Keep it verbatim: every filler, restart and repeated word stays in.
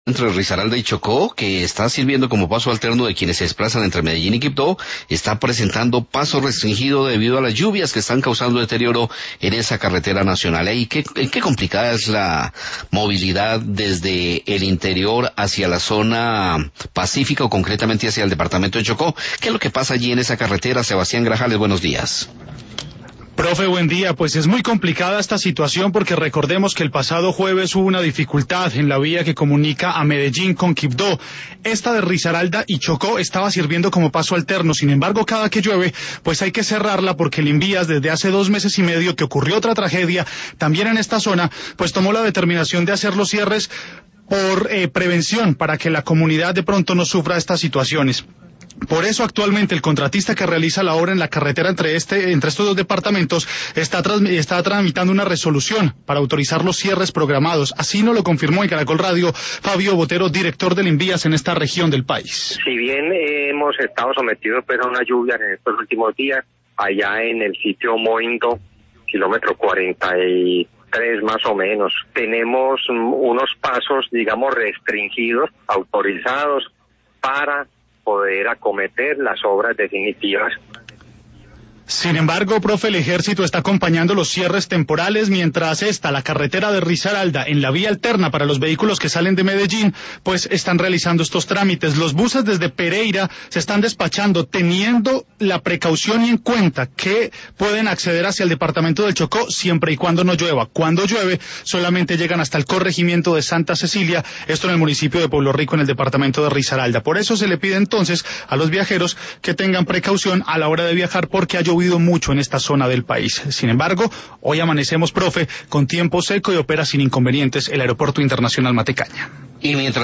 Entre Risaralda y Chocó, que está sirviendo como paso alterno de quienes se desplazan entre Medellín y Quibdó, está presentando paso restringido debido a las lluvias que están causando deterioro en esa carretera nacional. ¿Y qué, qué complicada es la movilidad desde el interior hacia la zona pacífica o concretamente hacia el departamento de Chocó? ¿Qué es lo que pasa allí en esa carretera? Sebastián Grajales, buenos días. Profe, buen día. Pues es muy complicada esta situación porque recordemos que el pasado jueves hubo una dificultad en la vía que comunica a Medellín con Quibdó. Esta de Risaralda y Chocó estaba sirviendo como paso alterno. Sin embargo, cada que llueve, pues hay que cerrarla porque el Invías, desde hace dos meses y medio que ocurrió otra tragedia, también en esta zona, pues tomó la determinación de hacer los cierres por eh, prevención, para que la comunidad de pronto no sufra estas situaciones. Por eso actualmente el contratista que realiza la obra en la carretera entre este, entre estos dos departamentos está, está tramitando una resolución para autorizar los cierres programados. Así nos lo confirmó en Caracol Radio Fabio Botero, director del Invías en esta región del país. Si bien eh, hemos estado sometidos pues, a una lluvia en estos últimos días, allá en el sitio Moindo, kilómetro cuarenta y tres más o menos, tenemos um, unos pasos, digamos, restringidos, autorizados para poder acometer las obras definitivas. Sin embargo, profe, el ejército está acompañando los cierres temporales, mientras esta, la carretera de Risaralda, en la vía alterna para los vehículos que salen de Medellín, pues están realizando estos trámites. Los buses desde Pereira se están despachando, teniendo la precaución y en cuenta que pueden acceder hacia el departamento del Chocó siempre y cuando no llueva. Cuando llueve, solamente llegan hasta el corregimiento de Santa Cecilia, esto en el municipio de Pueblo Rico, en el departamento de Risaralda. Por eso se le pide entonces a los viajeros que tengan precaución a la hora de viajar, porque ha llovido mucho en esta zona del país. Sin embargo, hoy amanecemos, profe, con tiempo seco y opera sin inconvenientes el Aeropuerto Internacional Matecaña. Y mientras